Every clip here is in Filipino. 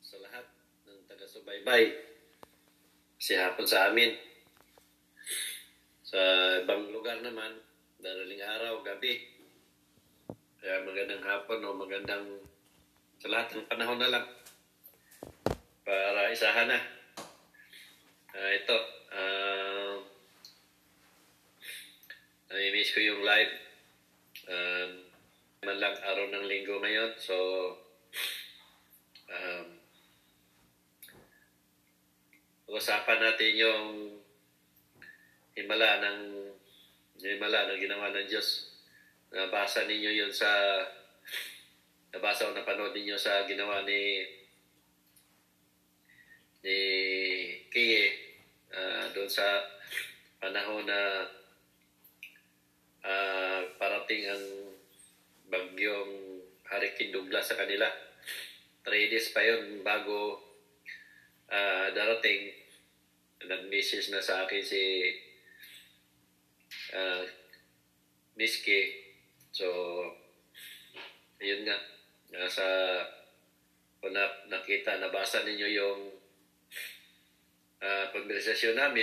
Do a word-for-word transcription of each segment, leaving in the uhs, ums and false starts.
sa lahat ng taga-subaybay. Kasi hapon sa amin. Sa ibang lugar naman, daraling araw, gabi. Kaya magandang hapon o magandang sa lahat ng panahon na lang. Para isahan na. Uh, ito, uh, nami-miss ko yung live. Uh, man lang araw ng linggo ngayon. So, um, pag-usapan natin yung himala ng himala na ginawa ng Diyos. Nabasa ninyo yun sa nabasa o napanood ninyo sa ginawa ni ni Kiye uh, doon sa panahon na uh, parating ang bagyong Hurricane Douglas sa kanila. Three days pa yun bago uh, darating. Nag-message na sa akin si uh, Miss K. So, ayun nga. Nasa, kung na, nakita, nabasa ninyo yung uh, konversasyon namin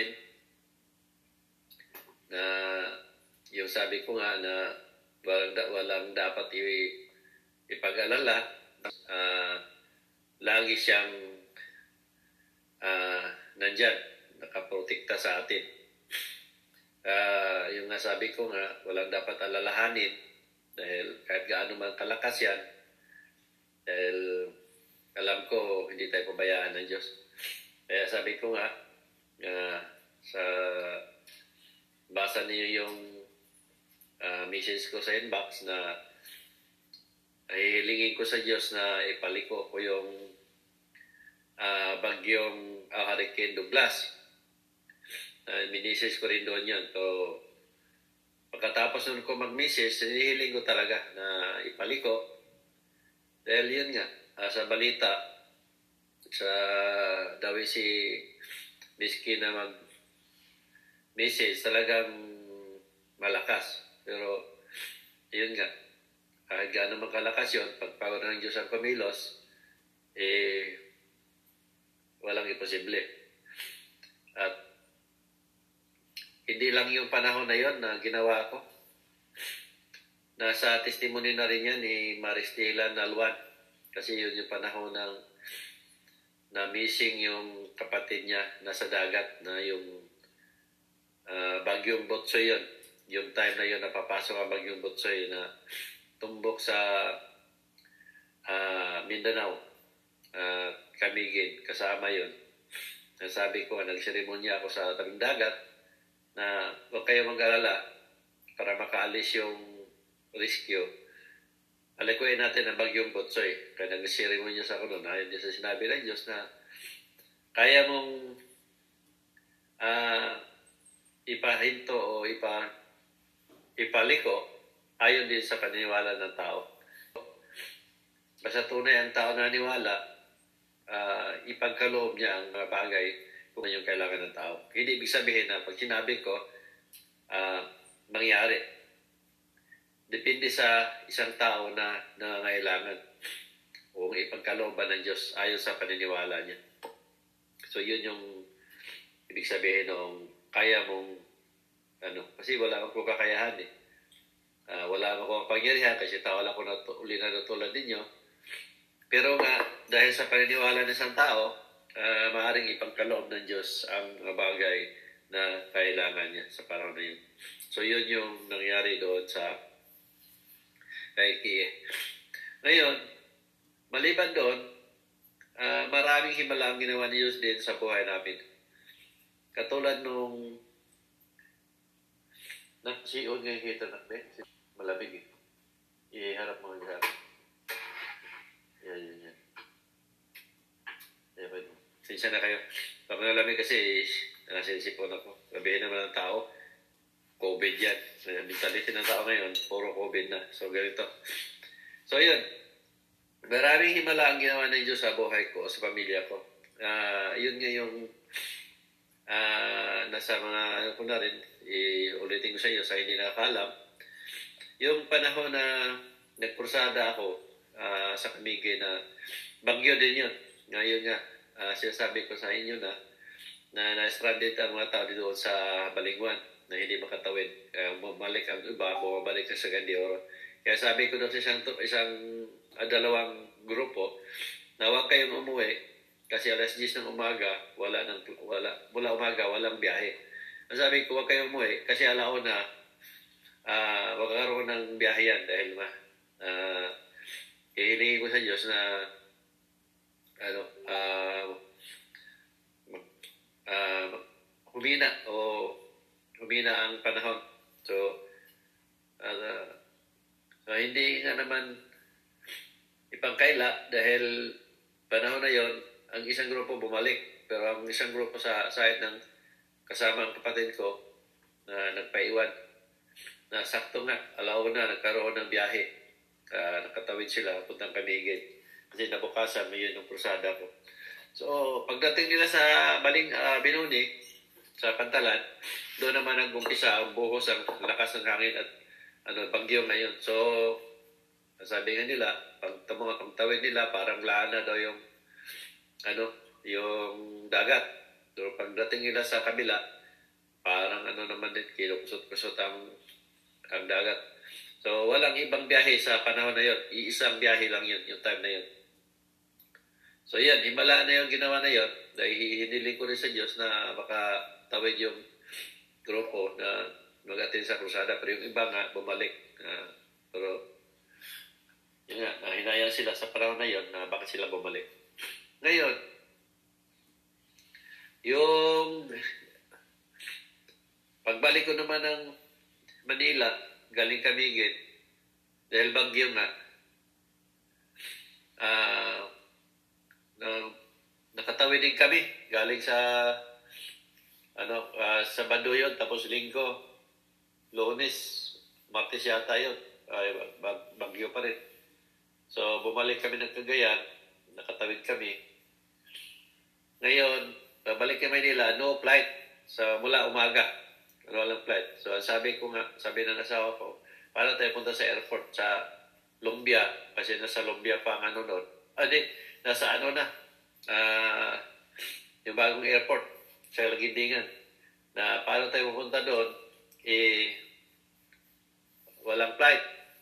na yung sabi ko nga na walang, walang dapat i, ipag-alala. Uh, lagi siyang uh, nandyan, nakaprotekta sa atin. Uh, yung nga sabi ko nga, walang dapat alalahanin dahil kahit gaano man kalakas yan, dahil alam ko hindi tayo pabayaan ng Diyos. Kaya sabi ko nga, uh, sa basa niyo yung uh, message ko sa inbox na ay hilingin ko sa Diyos na ipaliko ko yung uh, bagyong uh, Hurricane Douglas. Uh, minisis ko rin doon yun. So, pagkatapos nun ko mag-message, hinihiling ko talaga na ipaliko. Dahil yun nga, uh, sa balita, sa daw si Miski na mag-message, talagang malakas. Pero, yun nga, kahit gaano magkalakas yun, pagpawar ng Diyos ang kumilos, eh, walang imposible. At, hindi lang yung panahon na yon na ginawa ko. Nasa testimony na rin yan ni Maristela Nalwan. Kasi yun yung panahon ng na missing yung kapatid niya nasa dagat na yung uh, bagyong Botsoy yun. Yung time na yun napapasok ang bagyong Botsoy na tumbok sa uh, Mindanao. Uh, Camiguin, kasama yun. Sabi ko, nagseremonya ako sa tabing dagat na huwag kayo mag-alala para makaalis yung rescue. Alikuin natin ang bagyong Botsoy. Kaya nag-ceremony sa ako doon. Ayon din sa sinabi ng Diyos na kaya mong uh, ipahinto o ipa, ipaliko ayon din sa paniniwala ng tao. Basta tunay ang tao na naniwala, uh, ipagkaloob niya ang bagay kung ano yung kailangan ng tao. Hindi ibig sabihin na pag sinabi ko, uh, mangyari. Depende sa isang tao na nangangailangan o ipagkalooban ng Diyos ayon sa paniniwala niya. So yun yung ibig sabihin ng kaya mong ano, kasi wala akong kakayahan eh. Uh, wala akong pangyarihan kasi tao wala ko na uli na natulad ninyo. Pero nga, dahil sa paniniwala ng isang tao, Uh, maaaring ipagkaloob ng Diyos ang bagay na kailangan niya sa panahon na yun. So, yun yung nangyari doon sa kay Kiye. Ngayon, maliban doon, uh, maraming himala ang ginawa ni Diyos din sa buhay namin. Katulad nung nagsiyon ngayon kita na malamig eh. Iharap mga iharap. Yan, yan, yan. Yan, yan. Sinsya na kayo. Pag nalamig kasi, nasisipon ako. Sabihin naman ng tao, COVID yan. Mentality ng tao ngayon, puro COVID na. So, ganito. So, yun. Maraming himala ang ginawa ng Diyos sa buhay ko, sa pamilya ko. Uh, yun nga yung uh, nasa mga, ano ko na rin, iulitin ko sa iyo sa hindi nakakalam. Yung panahon na nagpursada ako uh, sa Camiguin na bagyo din yun. Ngayon nga, uh, sinasabi ko sa inyo na na na-stranded ang mga tao dito sa Balingwan na hindi makatawid. Uh, bumalik ang iba, bumabalik sa Gandioro. Kaya sabi ko doon sa isang, isang uh, dalawang grupo na huwag kayong umuwi kasi alas diyes ng umaga, wala, ng, wala, mula umaga, walang biyahe. Ang sabi ko, huwag kayong umuwi kasi alauna, uh, huwag karoon ng biyahe yan dahil ma, uh, hihingi ko sa Diyos na ano, uh, uh, humina o humina ang panahon. So, uh, uh, hindi nga naman ipangkaila dahil panahon na yon ang isang grupo bumalik. Pero ang isang grupo sa side ng kasama ang kapatid ko na nagpaiwan na sakto nga, alauna, nagkaroon ng biyahe. Uh, nakatawid sila, puntang Camiguin. Kasi nabukasan, may yun yung krusada ko. So, pagdating nila sa Baling, uh, Binuni, sa Pantalan, doon naman nag-umpisa ang buhos, ang lakas ng hangin at ano, bagyo ngayon. So, sabi nga nila, pag tawid nila, parang laana daw yung ano, yung dagat. So, pagdating nila sa kabila, parang ano naman din, kinukusot-kusot ang, ang dagat. So, walang ibang biyahe sa panahon na yun. Iisang biyahe lang yun, yung time na yun. So, yan, himala na yung ginawa na yun. Dahil hiniling ko rin sa Diyos na makatawid yung grupo na mag-attend sa krusada. Pero yung iba nga, bumalik. Uh, pero, yun nga, nahinayang sila sa panahon na yun na bakit sila bumalik. Ngayon, yung pagbalik ko naman ng Manila, galing Camiguin, dahil bagyo nga, ah, uh, na, nakatawid din kami, galing sa, ano, uh, sa Banduyon, tapos Linggo, Lunes, Martes yata yun, ay, bag, bagyo pa rin. So, bumalik kami ng Cagayan, nakatawid kami. Ngayon, babalik kami nila, no flight, sa mula umaga. Ano walang flight. So, sabi ko nga, sabi ng asawa ko, paano tayo punta sa airport sa Lumbia? Kasi nasa Lumbia pa ang ano doon. Ah, di, nasa ano na, uh, yung bagong airport sa Lagindingan. Na paano tayo pupunta doon? Eh, walang flight.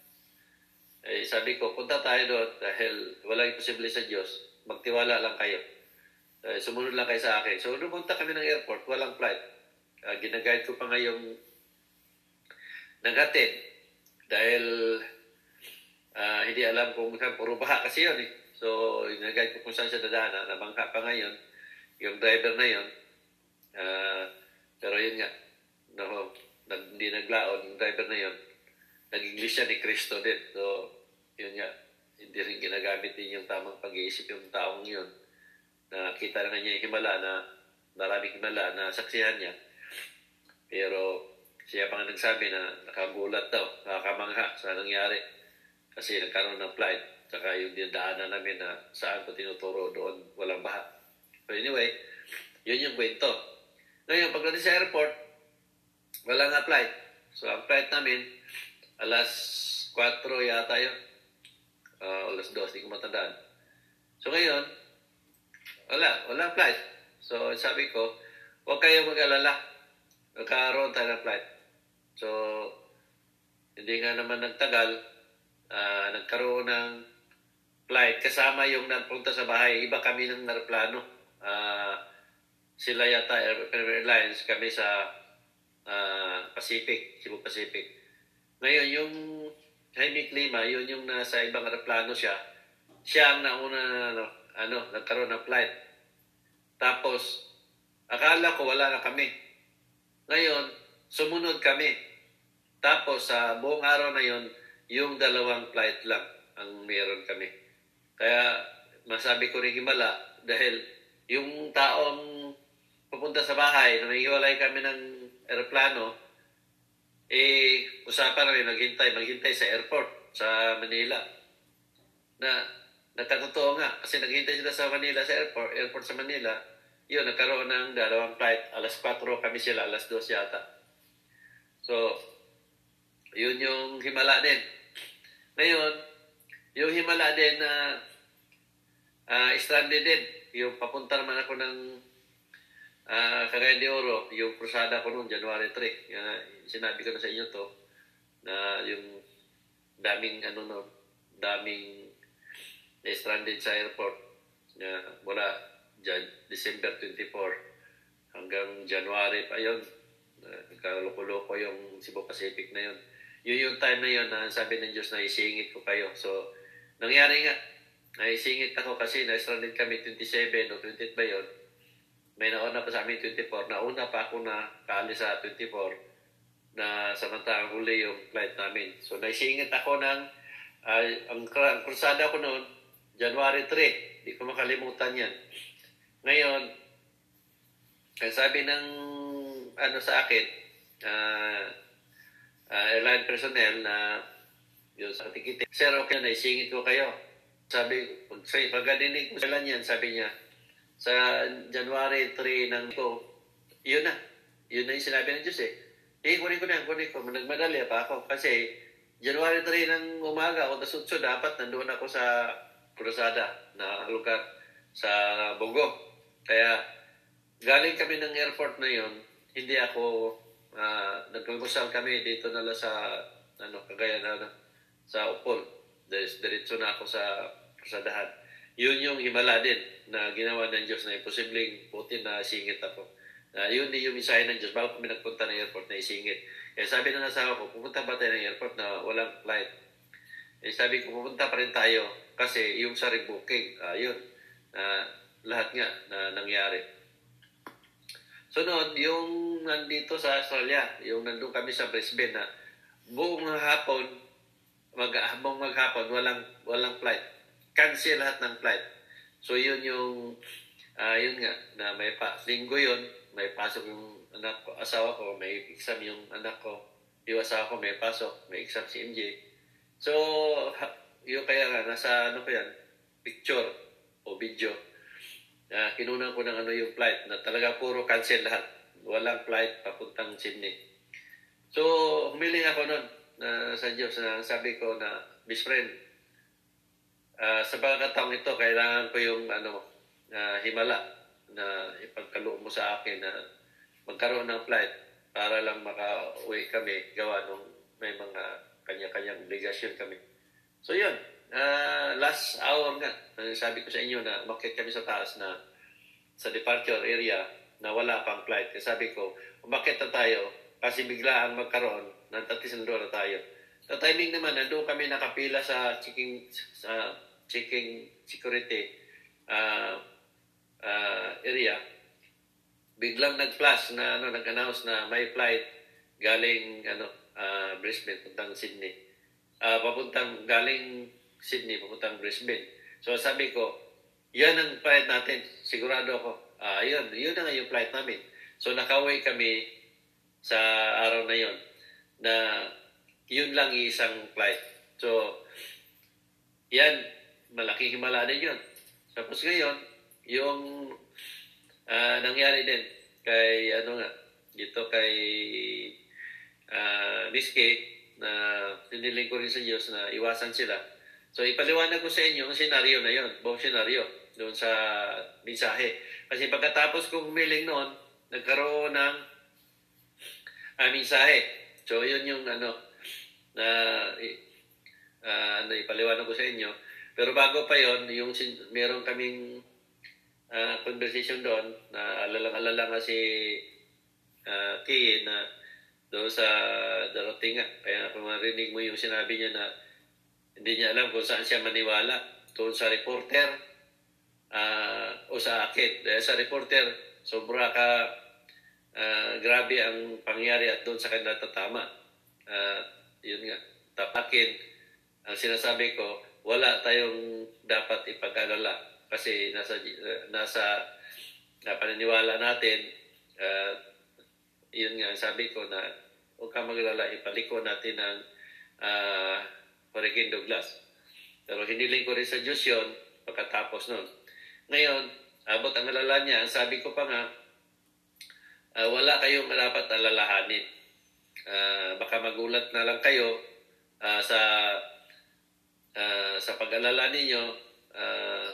Eh, sabi ko, punta tayo doon dahil walang imposible sa Diyos. Magtiwala lang kayo. Eh, sumunod lang kayo sa akin. So, pumunta kami ng airport, walang flight. Uh, ginaguide ko pa nga yung naghatid dahil uh, hindi alam kung puro baha kasi yun eh. So, ginaguide ko kung saan siya dadaanan. Nabangka pa ngayon yung driver na yun. Uh, pero yun nga, no, hindi naglaon yung driver na yun. Nag-English siya ni Cristo din. So, yun nga, hindi rin ginagamit din yung tamang pag-iisip yung taong yun. Nakita na niya yung himala na maraming himala na saksihan niya. Pero siya pa nga nagsabi na nakagulat daw, nakakamangha sa nangyari. Kasi nagkaroon ng flight. Saka yung dinadaanan namin na saan ko tinuturo doon, walang baha. But anyway, yun yung kwento. Ngayon, pagdating sa airport, wala nga flight. So, ang flight namin, alas kwatro yata yun. Uh, alas dos, hindi ko matandaan. So, ngayon, wala, walang flight. So, sabi ko, huwag kayo mag-alala. Nagkaroon tayo ng flight. So, hindi nga naman nagtagal, uh, nagkaroon ng flight. Kasama yung nagpunta sa bahay, iba kami ng aeroplano. Uh, sila yata Airlines, kami sa uh, Pacific, Cebu Pacific. Ngayon, yung Jaime Clima, yun yung nasa ibang aeroplano siya. Siya ang nauna na ano, ano, nagkaroon ng flight. Tapos, akala ko wala na kami. Ngayon, sumunod kami. Tapos, sa buong araw na yon, yung dalawang flight lang ang meron kami. Kaya, masabi ko rin himala dahil yung taong pupunta sa bahay, na nahiwalay kami ng aeroplano, eh, usapan namin maghintay, maghintay sa airport, sa Manila. Na, nakatotoo nga, kasi naghintay sila sa Manila, sa airport, airport sa Manila, yun, nagkaroon ng dalawang flight. Alas kwatro kami sila, alas dos yata. So, yun yung himala din. Ngayon, yung himala din na uh, stranded din. Yung papunta naman ako ng uh, Cagayan de Oro, yung krusada ko noon, January three. Uh, sinabi ko na sa inyo to, na yung daming, ano no, daming stranded sa airport na uh, mula December twenty-fourth hanggang January pa yun. Uh, kaloko-loko yung Cebu Pacific na yun. Yun yung time na yun na sabi ng Diyos na isingit ko kayo. So, nangyari nga, naisingit ako kasi na-stranded kami twenty-seven o twenty-eight ba yun. May nauna pa sa amin twenty-four. Nauna pa ako na kaalis sa twenty-four na samantalang huli yung flight namin. So, naisingit ako ng, uh, ang, ang krusada ko noon, January three. Hindi ko makalimutan yan. Ngayon, ang sabi ng ano sa akin, uh, uh, airline personnel na yun sa tikitin, sir, okay na, isingit ko kayo. Sabi, pag, pag adinig ko sila niyan, sabi niya, sa January three ng ko, yun na. Yun na yung sinabi ng Diyos eh. Eh, kunin ko na, kunin ko. Nagmadali pa ako. Kasi January three ng umaga o dasutso, dapat nandoon ako sa krusada na lugar sa Bogo. Kaya galing kami ng airport na yun, hindi ako, uh, nagpagmusal kami dito na lang sa, ano, Cagayan na, sa Upol. Diretso na ako sa krusadahan. Yun yung himala din na ginawa ng Diyos na imposibleng putin na singit ako. Uh, yun din yung mensahe ng Diyos bago kami nagpunta ng airport na isingit. Eh sabi ng asawa ko, pupunta ba tayo ng airport na walang flight? Eh sabi ko, pupunta pa rin tayo kasi yung sa rebooking, uh, yun, uh, lahat nga na nangyari. So noon, yung nandito sa Australia, yung nandun kami sa Brisbane na buong hapon, mag, habang maghapon, walang, walang flight. Cancel lahat ng flight. So yun yung, uh, yun nga, na may pa, linggo yun, may pasok yung anak ko, asawa ko, may exam yung anak ko, yung asawa ko may pasok, may exam si M J. So, yung kaya nga, nasa ano ko yan, picture o video, uh, kinunan ko ng ano yung flight, na talaga puro cancel lahat. Walang flight papuntang Sydney. So, humiling ako nun na sa Diyos na sabi ko na, best friend, uh, sa pagkataong ito, kailangan ko yung ano, uh, himala na ipagkaloob mo sa akin na magkaroon ng flight para lang maka-uwi kami gawa nung may mga kanya-kanyang obligasyon kami. So yun, uh, last hour nga, sabi ko sa inyo na umakyat kami sa taas na sa departure area na wala pang flight. Kasi sabi ko, umakyat na tayo kasi bigla ang magkaroon, nantatis na tayo. Sa timing naman, nandun kami nakapila sa checking, sa checking security uh, uh, area. Biglang nag-flash na ano, nag-announce na may flight galing ano, uh, Brisbane puntang Sydney. Uh, papuntang galing Sydney papuntang Brisbane. So sabi ko, yan ang flight natin. Sigurado ako. Ah, uh, yun, yun na nga yung flight namin. So nakauwi kami sa araw na yun na yun lang isang flight. So yan, malaking himala din yun. Tapos ngayon, yung Uh, nangyari din kay ano nga dito kay uh, Miski na tiniling ko rin sa Diyos na iwasan sila. So ipaliwanag ko sa inyo ang senaryo na yon, buong senaryo doon sa mensahe. Kasi pagkatapos kong humiling noon, nagkaroon ng uh, mensahe. So yun yung ano na uh, na ipaliwanag ko sa inyo. Pero bago pa yon, yung meron kaming Uh, conversation doon na alalang-alala nga si uh, Key na doon sa darating nga. Kaya kung marinig mo yung sinabi niya na hindi niya alam kung saan siya maniwala. Doon sa reporter uh, o sa akin. Dahil sa reporter, sobra ka uh, grabe ang pangyari at doon sa kanila tatama. Uh, yun nga, tapakin. Ang sinasabi ko, wala tayong dapat ipag-alala. Kasi nasa nasa na paniniwala natin, uh, yun nga sabi ko na huwag ka maglala, ipaliko natin ng uh, Hurricane Douglas. Pero hiniling ko rin sa Diyos yun pagkatapos nun. Ngayon, abot ang alala niya, ang sabi ko pa nga, uh, wala kayong dapat alalahanin. Uh, baka magulat na lang kayo uh, sa uh, sa pag-alala ninyo, uh, baka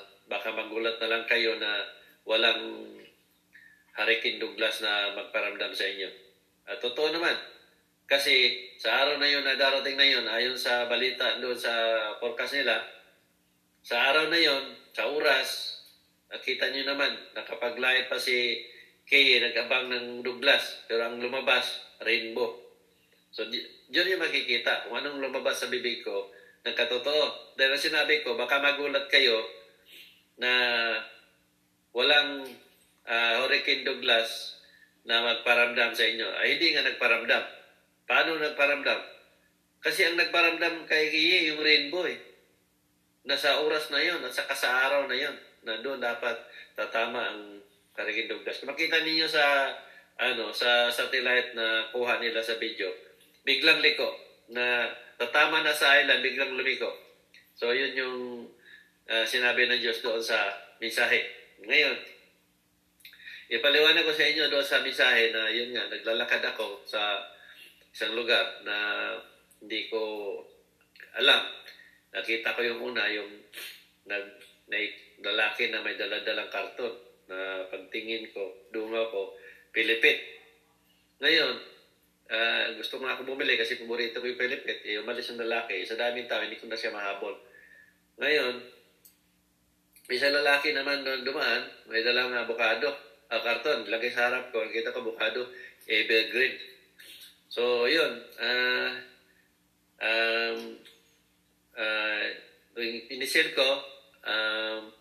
baka magulat na lang kayo na walang Hurricane Douglas na magparamdam sa inyo. At totoo naman, kasi sa araw na yun na darating na yun, ayon sa balita doon sa forecast nila, sa araw na yun, sa oras, nakita nyo naman, nakapag-live pa si Kay, nag-abang ng Douglas, pero ang lumabas, rainbow. So, yun yung makikita. Kung anong lumabas sa bibig ko, nagkatotoo. Dahil sinabi ko, baka magulat kayo na walang uh, Hurricane Douglas na magparamdam sa inyo. Ay, hindi nga nagparamdam. Paano nagparamdam? Kasi ang nagparamdam kay Kiye, yung rainbow eh. Nasa oras na yon at saka sa araw na yon na doon dapat tatama ang Hurricane Douglas. Kung makita ninyo sa ano sa satellite na kuha nila sa video, biglang liko na tatama na sa island, biglang lumiko. So yun yung uh, sinabi ng Diyos doon sa mensahe. Ngayon, ipaliwanag ko sa inyo doon sa mensahe na yun nga, naglalakad ako sa isang lugar na hindi ko alam. Nakita ko yung una, yung nag, na, lalaki na may daladalang karton na pagtingin ko, dungaw ko, Pilipit. Ngayon, uh, gusto nga ako bumili kasi paborito ko yung Pilipit. Eh, umalis yung lalaki. Sa daming tao, hindi ko na siya mahabol. Ngayon, may isang lalaki naman doon dumaan, may dalang avocado, uh, karton, lagay sa harap ko, nakita ko avocado, evergreen. So, yun. Uh, um, uh, inisil ko, um,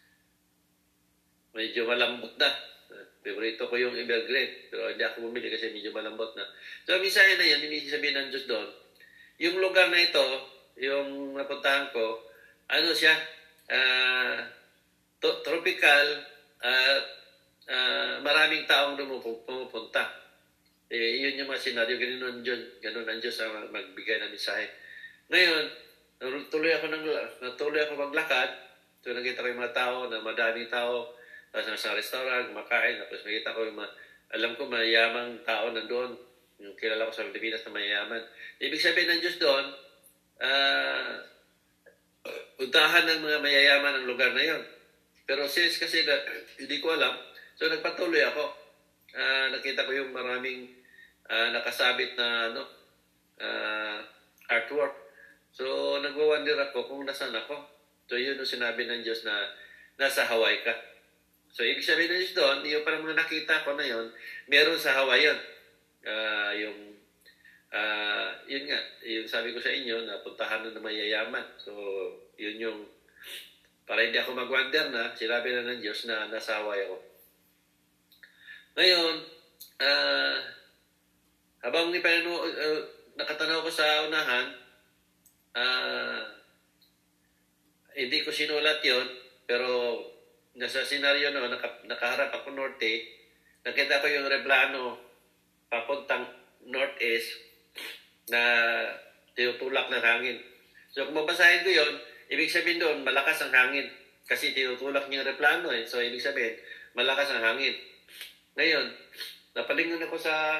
medyo malambot na. Favorito ko yung evergreen. Pero hindi ako bumili kasi medyo malambot na. So, minsan na yan, hindi sabihin ng Diyos doon. Yung lugar na ito, yung napuntahan ko, ano siya, uh, to- tropical, uh, uh, maraming taong pumupunta. Eh, yun yung mga senaryo. Ganun, ganun ang Diyos ang magbigay ng mensahe. Ngayon, tuloy ako, ng, tuloy ako maglakad. So, nakita ko yung mga tao na madaming tao. Tapos nasa restaurant, kumakain. Tapos nakita ko yung mga, alam ko, mayayamang tao nandoon. Yung kilala ko sa Pilipinas na mayayaman. Ibig sabihin ng Diyos doon, uh, puntahan ng mga mayayaman ang lugar na yon. Pero since kasi na, hindi ko alam, so nagpatuloy ako. Uh, nakita ko yung maraming uh, nakasabit na ano, uh, artwork. So nagwa-wonder ako kung nasaan ako. So yun yung sinabi ng Diyos na nasa Hawaii ka. So, ibig sabihin na Diyos doon, yung parang mga nakita ko na yun, meron sa Hawaii yun. Uh, yung, uh, yun nga, yung sabi ko sa inyo, na puntahan na ng mayayaman. So, yun yung, para hindi ako mag-wonder na, sinabi na ng Diyos na nasa Hawaii ako. Ngayon, uh, habang ipano, uh, nakatanaw ko sa unahan, uh, hindi ko sinulat yun, pero nasa senaryo no, naka, nakaharap ako norte, nakita ko yung replano papuntang northeast na tinutulak ng hangin. So kung mabasahin ko yun, ibig sabihin doon, malakas ang hangin. Kasi tinutulak niya yung replano eh. So ibig sabihin, malakas ang hangin. Ngayon, napalingon ako sa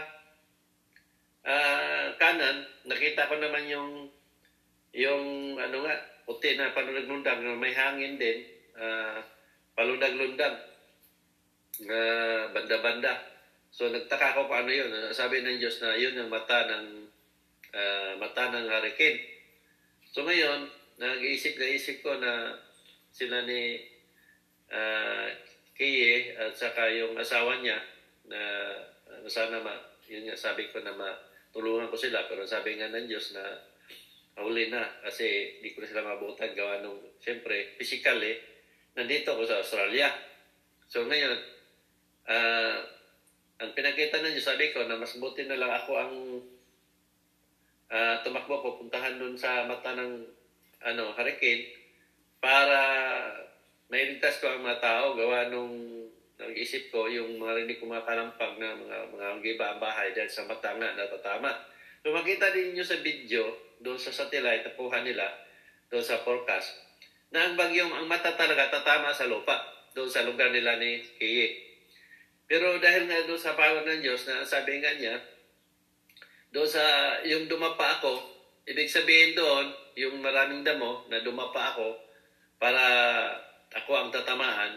uh, kanan, nakita ko naman yung yung ano nga, puti na panulag-lundag na may hangin din. Uh, palundag-lundag na uh, banda-banda. So nagtaka ko paano yun. Sabi ng Diyos na yun ang mata ng uh, mata ng hurricane. So ngayon, nag-iisip na isip ko na sila ni uh, Kiye at saka yung asawa niya na uh, sana ma, yun nga sabi ko na matulungan ko sila. Pero sabi nga ng Diyos na huli na kasi di ko na sila mabutan gawa nung siyempre physical eh. Nandito ako sa Australia. So ngayon, uh, ang pinakita na niyo, sabi ko na mas buti na lang ako ang uh, tumakbo pupuntahan dun sa mata ng ano, hurricane para mailigtas ko ang mga tao gawa nung nag-isip ko yung mga rinig ko mga kalampag na mga, mga giba ang bahay dahil sa mata nga natatama. So makita din niyo sa video doon sa satellite na kuha nila doon sa forecast na ang bagyong, ang mata talaga tatama sa lupa, doon sa lugar nila ni Kiye. Pero dahil nga doon sa power ng Diyos, na sabi nga niya, doon sa, yung dumapa ako, ibig sabihin doon, yung maraming damo na dumapa ako, para ako ang akong tatamaan,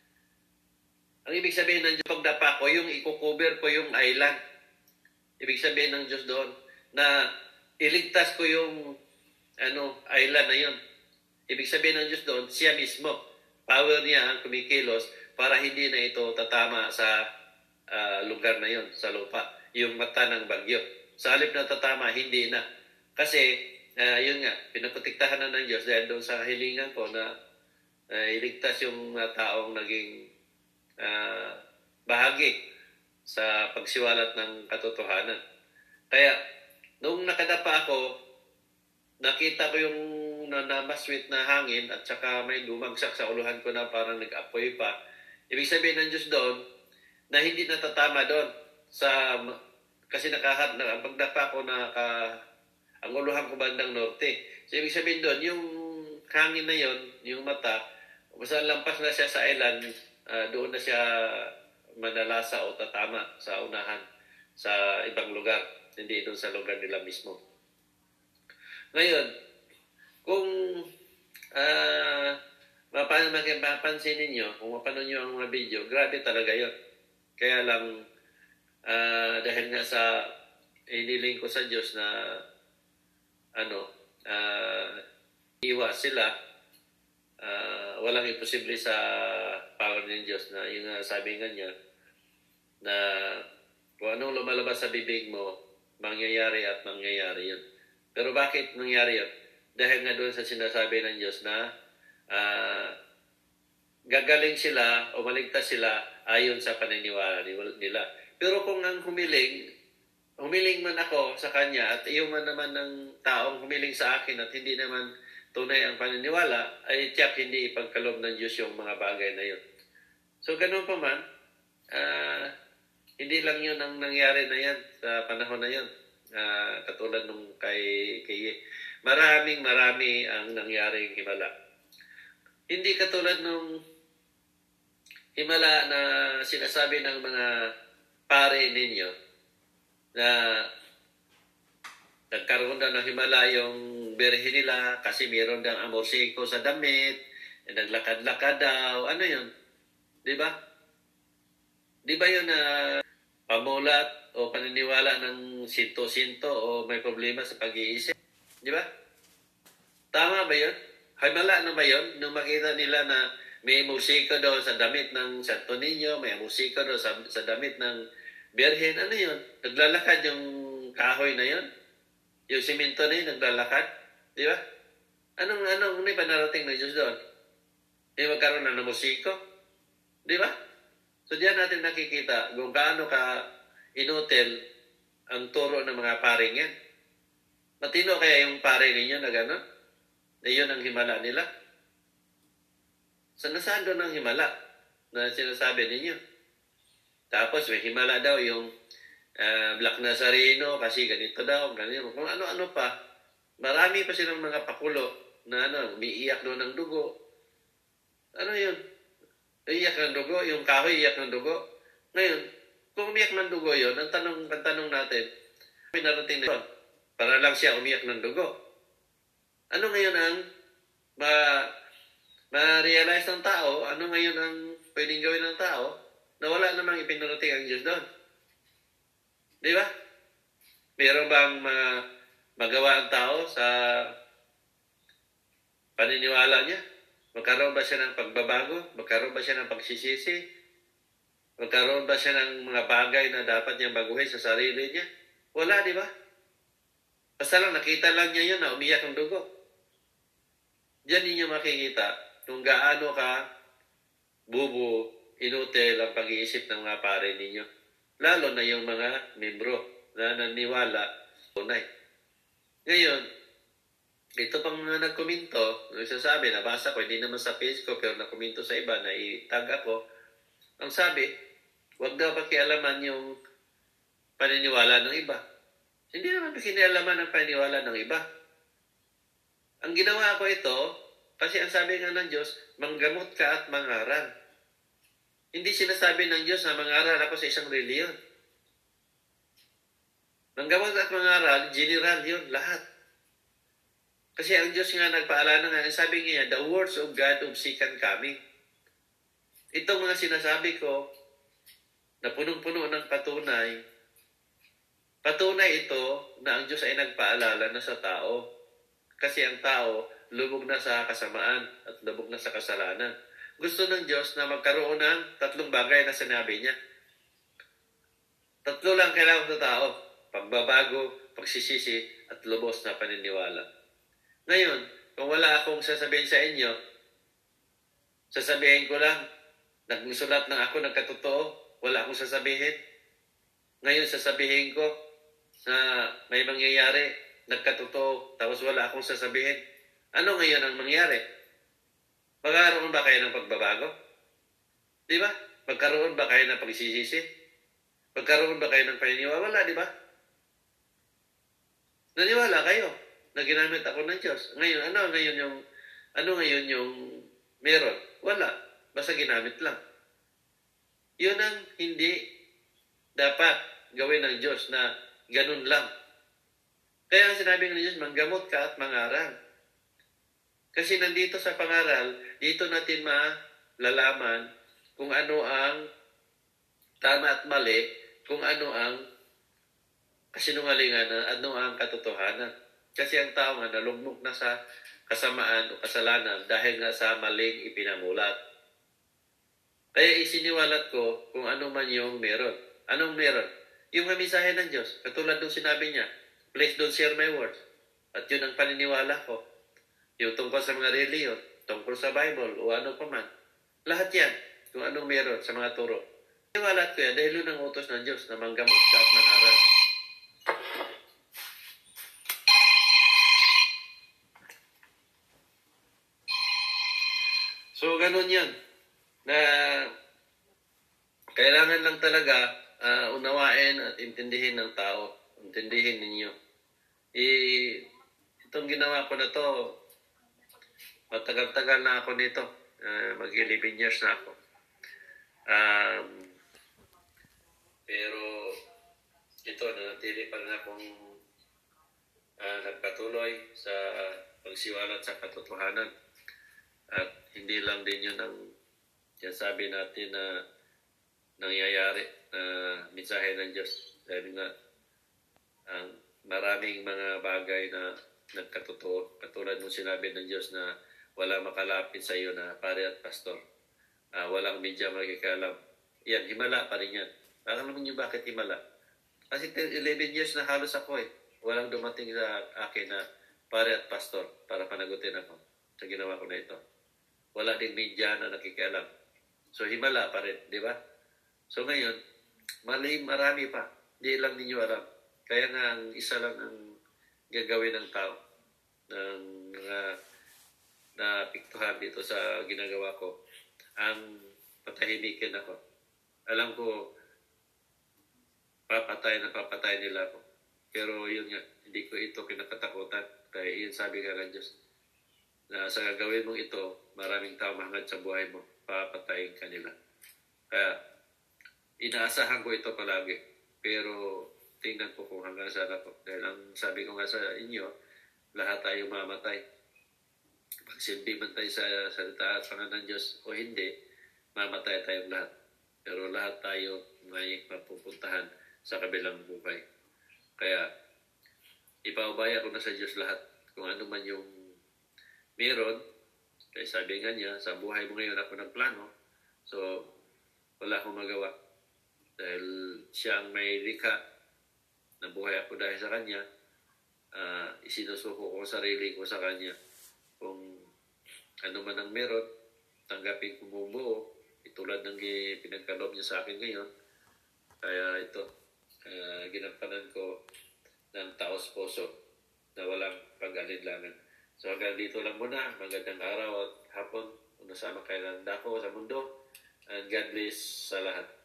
ang ibig sabihin ng Diyos, pagdapa ko, yung i-cover ko yung island. Ibig sabihin ng Diyos doon, na iligtas ko yung ano, island na yun. Ibig sabihin ng Diyos doon, siya mismo, power niya ang kumikilos para hindi na ito tatama sa uh, lugar na yun, sa lupa. Yung mata ng bagyo. Sa halip na tatama, hindi na. Kasi, uh, yun nga, pinaprotektahan na ng Diyos dahil doon sa hilingan ko na uh, iligtas yung uh, taong naging uh, bahagi sa pagsiwalat ng katotohanan. Kaya, nung nakadapa ako, nakita ko yung namaswit na hangin at saka may lumagsak sa uluhan ko na parang nag-apoy pa. Ibig sabihin ng Diyos doon na hindi natatama doon sa kasi nakahat na pagdapa ko na ka, ang uluhan ko bandang norte. So ibig sabihin doon yung hangin na yon, yung mata, basta lampas na siya sa island, uh, doon na siya manalasa o tatama sa unahan sa ibang lugar, hindi doon sa lugar nila mismo. Ngayon, kung uh, mapansin ninyo, kung mapanood nyo ang mga video, grabe talaga yun. Kaya lang, uh, dahil nga sa iniling ko sa Diyos na ano, uh, iwas sila, uh, walang imposible sa power ng Diyos na yung uh, sabi nga niya na kung anong lumalabas sa bibig mo, mangyayari at mangyayari yun. Pero bakit nangyari yun? Dahil nga doon sa sinasabi ng Diyos na uh, gagaling sila o maligtas sila ayon sa paniniwala nila. Pero kung ang humiling, humiling man ako sa Kanya at iyo man naman ng taong humiling sa akin at hindi naman tunay ang paniniwala, ay tiyak hindi ipagkaloob ng Diyos yung mga bagay na yun. So ganun pa man, uh, hindi lang yun ang nangyari na yan sa panahon na yun. Uh, katulad nung kay, kay maraming marami ang nangyaring himala. Hindi katulad nung himala na sinasabi ng mga pare ninyo na nagkaroon daw ng himala yung birhen nila kasi mayroon daw amosiko sa damit, eh, naglakad-lakad daw. Ano yun? Di ba? Di ba yun na uh, pamulat o paniniwala ng sinto-sinto o may problema sa pag-iisip? Di ba? Tama ba yun? Himala na ba yun? Nung makita nila na may musiko daw sa damit ng Santo Niño, may musiko daw sa, sa damit ng Birhen, ano yun? Naglalakad yung kahoy na yun? Yung simento na yun, naglalakad? Di ba? Anong, anong, may panarating ng Diyos doon? May magkaroon na ng musiko? Di ba? So diyan natin nakikita kung gaano ka inutil ang turo ng mga paring yan. Matino kaya yung pare ninyo na gano'n? Na yun ang himala nila? So nasaan doon ang himala na sinasabi ninyo? Tapos may himala daw yung uh, Black Nazareno kasi ganito daw, ganito. Kung ano-ano pa, marami pa silang mga pakulo na ano, umiiyak doon ng dugo. Ano yun? Iiyak ng dugo, yung kahoy iiyak ng dugo. Ngayon, kung umiyak ng dugo yun, ang tanong, ang tanong natin, may narating na yun, para lang siya umiyak ng dugo. Ano ngayon ang ma, ma-realize ng tao? Ano ngayon ang pwedeng gawin ng tao na wala namang ipinarating ang Diyos doon? Di ba? Meron bang mga magawa ang tao sa paniniwala niya? Magkaroon ba siya ng pagbabago? Magkaroon ba siya ng pagsisisi? Magkaroon ba siya ng mga bagay na dapat niyang baguhin sa sarili niya? Wala, di ba? Basta lang nakita lang niya yun na umiyak ang dugo. Diyan ninyo makikita kung gaano ka bubo, inutil ang pag-iisip ng mga pare ninyo. Lalo na yung mga membro na naniwala tunay. Ngayon, ito pang mga nagkomento, nagsasabi, nabasa ko, hindi naman sa page ko, pero nakomento sa iba, na itag ako. Ang sabi, huwag daw pakialaman yung paniniwala ng iba. Hindi naman pakialaman ang paniniwala ng iba. Ang ginawa ko ito, kasi ang sabi nga ng Diyos, manggamot ka at mangaral. Hindi sinasabi ng Diyos na mangaral ako sa isang reliyon. Manggamot at mangaral, general yun, lahat. Kasi ang Diyos nga nagpaalala nga, sabi niya, the words of God of sick and coming. Itong mga sinasabi ko na punong-puno ng patunay, patunay ito na ang Diyos ay nagpaalala na sa tao. Kasi ang tao, lubog na sa kasamaan at lubog na sa kasalanan. Gusto ng Diyos na magkaroon ng tatlong bagay na sinabi niya. Tatlo lang kailangan ng tao. Pagbabago, pagsisisi, at lubos na paniniwala. Ngayon, kung wala akong sasabihin sa inyo, sasabihin ko lang, nagsulat ng ako nagkatotoo, wala akong sasabihin. Ngayon, sasabihin ko na may mangyayari, nagkatotoo, tapos wala akong sasabihin. Ano ngayon ang mangyari? Magkaroon ba kayo ng pagbabago? Di ba? Magkaroon ba kayo ng pagsisisi? Magkaroon ba kayo ng paniniwala? Wala, di ba? Naniwala kayo na ginamit ako ng Diyos. Ngayon, ano ngayon yung, ano ngayon yung meron? Wala. Basta ginamit lang. Yun ang hindi dapat gawin ng Diyos na ganun lang. Kaya ang sinabi ng Diyos, manggamot ka at mangaral. Kasi nandito sa pangaral, dito natin malalaman kung ano ang tama at mali, kung ano ang kasinungalingan, ano ang katotohanan. Kasi ang tao nga nalugmok na sa kasamaan o kasalanan dahil nga sa maling ipinamulat. Kaya isiniwalat ko kung ano man yung meron. Anong meron? Yung mensahe ng Diyos. Katulad nung sinabi niya, please don't share my words. At yun ang paniniwala ko. Yung tungkol sa mga reliyon, tungkol sa Bible o ano pa man. Lahat yan, kung anong meron sa mga turo. Isiniwalat ko yan dahil yun ang utos ng Diyos na manggamot ka at mangaral. So, ganun yan. Na kailangan lang talaga uh, unawain at intindihin ng tao. Intindihin ninyo. I, itong ginawa ko na to, matagal-tagal na ako nito. Uh, mag-eleven years na ako. Um, pero ito, nanatili pa rin akong uh, nagpatuloy sa pagsiwalat sa katotohanan. At hindi lang din yun ang sabi natin na nangyayari na uh, mensahe ng Diyos. Dahil nga, ang maraming mga bagay na nagkatotoo. Katulad nung sinabi ng Diyos na wala makalapit sa iyo na pare at pastor. Uh, walang media magkikalam. Yan, himala pa rin yan. Parang naman yung bakit himala. Kasi eleven years na halos ako eh. Walang dumating sa akin na pare at pastor para panagutin ako sa ginawa ko na ito. Wala ding media na nakikialam. So, himala pa rin, di ba? So, ngayon, mali, marami pa. Di lang ninyo alam. Kaya nga, ang isa lang ang gagawin ng tao ng mga napiktuhan dito sa ginagawa ko. Ang patahimikin ako. Alam ko, papatay na papatay nila ako. Pero yun nga, hindi ko ito kinakatakutan. Kaya yun sabi ka ng Diyos. Na sa gagawin mong ito, maraming tao mahangad sa buhay mo, papatayin ka nila. Kaya, inaasahan ko ito palagi. Pero, tingnan ko kung hanggang saan ako. Dahil ang sabi ko nga sa inyo, lahat tayo mamatay. Pagsilbi man tayo sa salita at pangalan ng Diyos o hindi, mamatay tayong lahat. Pero lahat tayo may mapupuntahan sa kabilang buhay. Kaya, ipaubaya ko na sa Diyos lahat. Kung ano man yung meron, kaya sabi nga niya, sa buhay mo ngayon ako ng plano, so wala akong magawa. Dahil siya ang may likha, na buhay ako dahil sa Kanya, uh, isinusuko ko sarili ko sa Kanya. Kung ano man ang meron, tanggapin ko bumubuo, itulad ng pinagkaloob niya sa akin ngayon. Kaya ito, uh, ginampanan ko ng taos puso na walang pag-alinlangan. So hanggang dito lang muna. Magandang araw at hapon. Kung nasama kayo ng dako sa mundo. And God bless sa lahat.